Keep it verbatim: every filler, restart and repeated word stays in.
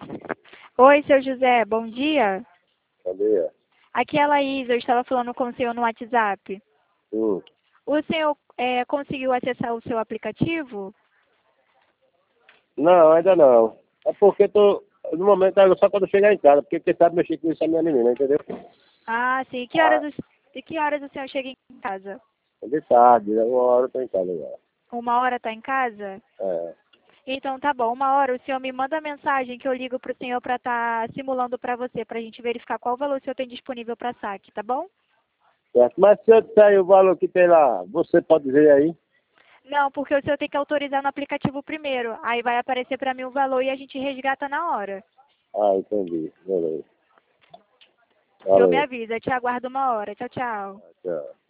Oi, seu José, bom dia. Bom dia. Aqui é a Laís, eu estava falando com o senhor no WhatsApp. Hum. O senhor é, conseguiu acessar o seu aplicativo? Não, ainda não. É porque tô. No momento é só quando eu chegar em casa, porque quem sabe mexer com isso é minha menina, entendeu? Ah, sim. Que horas, Ah, o- de que horas o senhor chega em casa? é de tarde, né? Uma hora eu tô em casa já. Uma hora está em casa? É. Então tá bom, uma hora o senhor me manda mensagem que eu ligo para o senhor para estar simulando para você, para a gente verificar qual valor o senhor tem disponível para saque, tá bom? Certo. Mas se eu disser aí o valor que tem lá, você pode dizer aí? Não, porque o senhor tem que autorizar no aplicativo primeiro. Aí vai aparecer para mim o valor e a gente resgata na hora. Ah, entendi. Beleza. O senhor me Valeu. avisa, eu te aguardo uma hora. Tchau, tchau. Tchau.